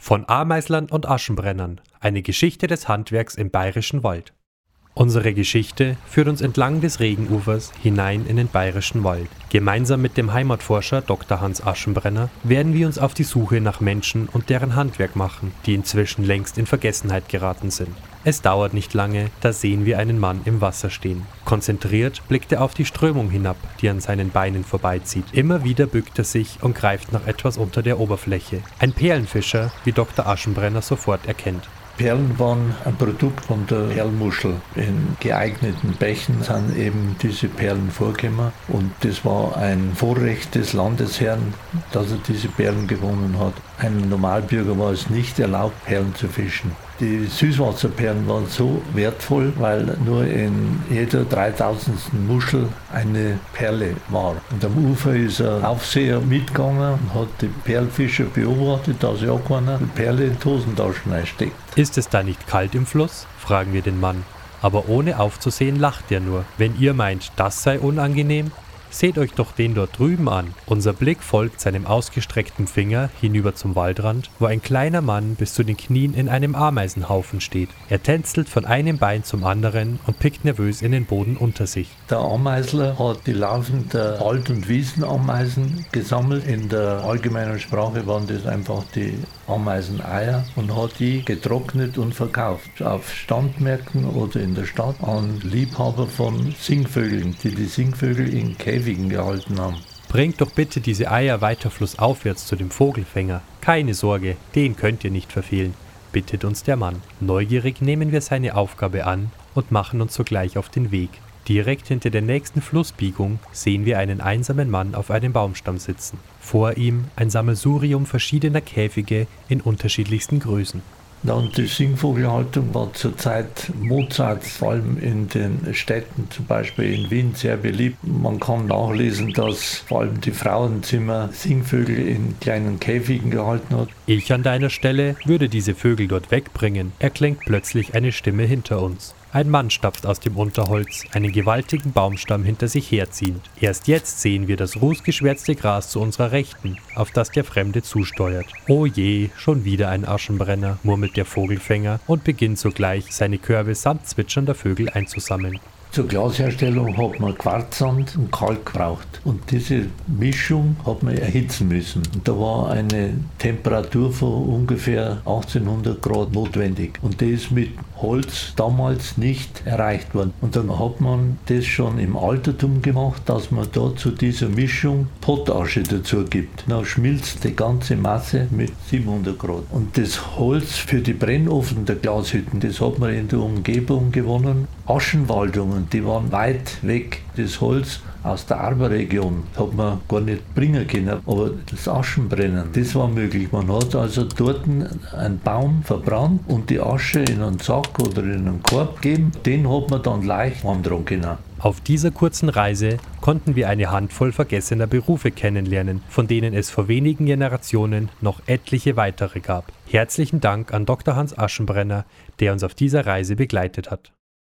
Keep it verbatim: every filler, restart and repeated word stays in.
Von Ameislern und Aschenbrennern, eine Geschichte des Handwerks im Bayerischen Wald. Unsere Geschichte führt uns entlang des Regenufers hinein in den Bayerischen Wald. Gemeinsam mit dem Heimatforscher Doktor Hans Aschenbrenner werden wir uns auf die Suche nach Menschen und deren Handwerk machen, die inzwischen längst in Vergessenheit geraten sind. Es dauert nicht lange, da sehen wir einen Mann im Wasser stehen. Konzentriert blickt er auf die Strömung hinab, die an seinen Beinen vorbeizieht. Immer wieder bückt er sich und greift nach etwas unter der Oberfläche. Ein Perlenfischer, wie Doktor Aschenbrenner sofort erkennt. Perlen waren ein Produkt von der Perlmuschel. In geeigneten Bächen sind eben diese Perlen vorgekommen und das war ein Vorrecht des Landesherrn, dass er diese Perlen gewonnen hat. Einem Normalbürger war es nicht erlaubt, Perlen zu fischen. Die Süßwasserperlen waren so wertvoll, weil nur in jeder dreitausendsten Muschel eine Perle war. Und am Ufer ist ein Aufseher mitgegangen und hat die Perlfischer beobachtet, dass ja keiner die Perle in die Hosentaschen einsteckt. Ist es da nicht kalt im Fluss? Fragen wir den Mann. Aber ohne aufzusehen lacht er nur. Wenn ihr meint, das sei unangenehm, seht euch doch den dort drüben an. Unser Blick folgt seinem ausgestreckten Finger hinüber zum Waldrand, wo ein kleiner Mann bis zu den Knien in einem Ameisenhaufen steht. Er tänzelt von einem Bein zum anderen und pickt nervös in den Boden unter sich. Der Ameisler hat die Larven der Wald- und Wiesenameisen gesammelt. In der allgemeinen Sprache waren das einfach die Ameiseneier und hat die getrocknet und verkauft. Auf Standmärkten oder in der Stadt an Liebhaber von Singvögeln, die die Singvögel in Käfigen gehalten haben. Bringt doch bitte diese Eier weiter flussaufwärts zu dem Vogelfänger. Keine Sorge, den könnt ihr nicht verfehlen, bittet uns der Mann. Neugierig nehmen wir seine Aufgabe an und machen uns sogleich auf den Weg. Direkt hinter der nächsten Flussbiegung sehen wir einen einsamen Mann auf einem Baumstamm sitzen. Vor ihm ein Sammelsurium verschiedener Käfige in unterschiedlichsten Größen. Dann die Singvogelhaltung war zur Zeit Mozarts, vor allem in den Städten, zum Beispiel in Wien, sehr beliebt. Man kann nachlesen, dass vor allem die Frauenzimmer Singvögel in kleinen Käfigen gehalten hat. Ich an deiner Stelle würde diese Vögel dort wegbringen, erklingt plötzlich eine Stimme hinter uns. Ein Mann stapft aus dem Unterholz, einen gewaltigen Baumstamm hinter sich herziehend. Erst jetzt sehen wir das rußgeschwärzte Gras zu unserer Rechten, auf das der Fremde zusteuert. Oh je, schon wieder ein Aschenbrenner, murmelt der Vogelfänger und beginnt sogleich, seine Körbe samt zwitschernder Vögel einzusammeln. Zur Glasherstellung hat man Quarzsand und Kalk gebraucht. Und diese Mischung hat man erhitzen müssen. Und da war eine Temperatur von ungefähr achtzehnhundert Grad notwendig. Und die ist mit Holz damals nicht erreicht worden. Und dann hat man das schon im Altertum gemacht, dass man da zu dieser Mischung Pottasche dazu gibt. Dann schmilzt die ganze Masse mit siebenhundert Grad. Und das Holz für die Brennofen der Glashütten, das hat man in der Umgebung gewonnen. Aschenwaldungen, die waren weit weg. Das Holz aus der Arberregion hat man gar nicht bringen können, aber das Aschenbrennen, das war möglich. Man hat also dort einen Baum verbrannt und die Asche in einen Sack oder in einen Korb gegeben, den hat man dann leicht heimtragen können. Auf dieser kurzen Reise konnten wir eine Handvoll vergessener Berufe kennenlernen, von denen es vor wenigen Generationen noch etliche weitere gab. Herzlichen Dank an Doktor Hans Aschenbrenner, der uns auf dieser Reise begleitet hat.